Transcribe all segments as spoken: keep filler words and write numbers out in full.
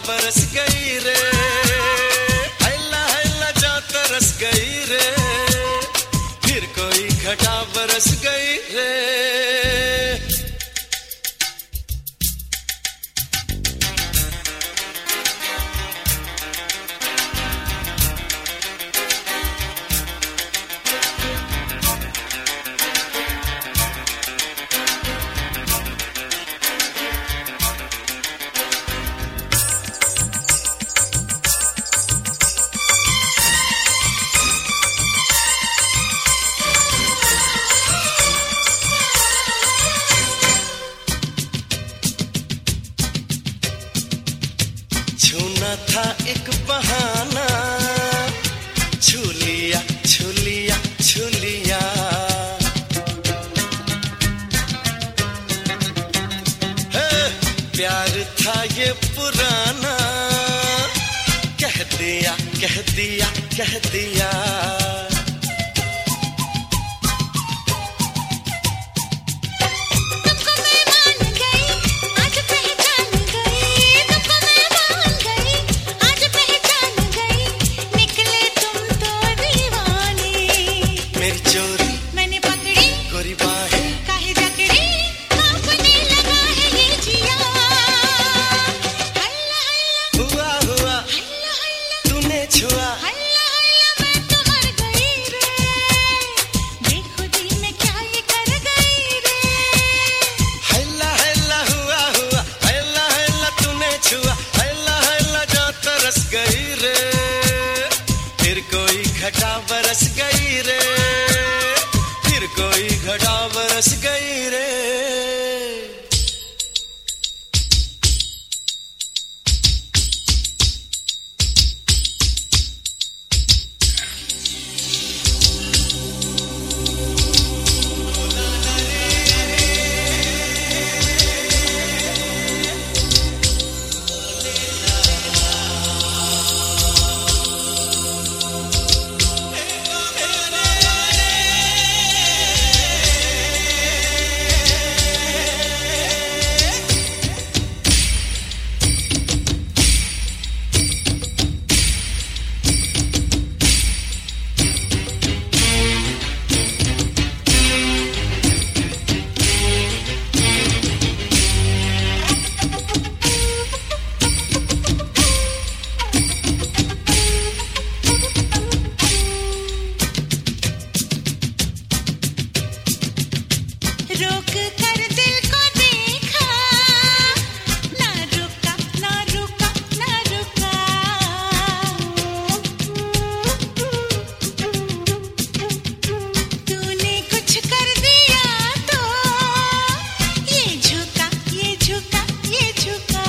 बरस गई रे, हैला हैला जा तरस गई रे, फिर कोई घटा बरस गई रे। छूना था एक बहाना, छू लिया छू लिया छू लिया, है प्यार था ये पुराना, कह दिया कह दिया कह दिया। मेरी चोरी मैंने पकड़ी, गोरी बाहें काहे जकड़ी, कांपने लगा है ये जिया। हल्ला हल्ला हुआ हुआ, हल्ला हल्ला तूने छुआ, हल्ला हल्ला मैं तो मर गई रे, बेखुदी में क्या ये कर गई रे। हल्ला हल्ला हुआ हुआ, हल्ला हल्ला तूने छुआ, हल्ला हल्ला जा तरस गई रे, फिर कोई घटा बरस गई रे, कोई घटा बरस गई रे। रोक कर दिल को देखा, ना रुका ना रुका ना रुका, तूने कुछ कर दिया तो ये झुका ये झुका ये झुका।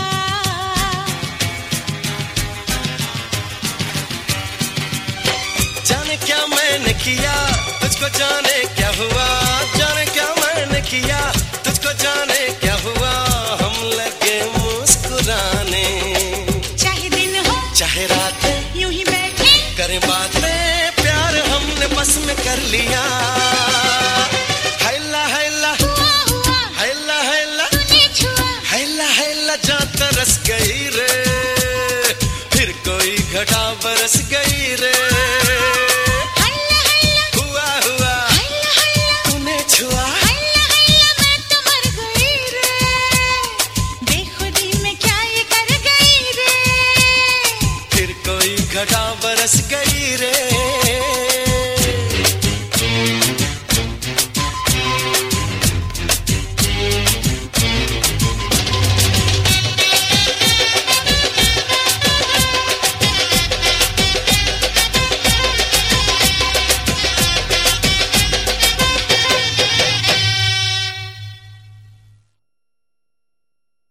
जाने क्या मैंने किया तुझको, जाने क्या हुआ, जाने क्या मैंने किया तुझको, जाने क्या हुआ, हम लगे मुस्कुराने, चाहे दिन हो चाहे रात, यूं ही बैठे करें बातें, प्यार हमने बस में कर लिया। हैला हैला हुआ हुआ, हैला हैला तूने छुआ, हैला हैला जा तरस गई रे, फिर कोई घटा बरस गई रे। घटा बरस गई रे।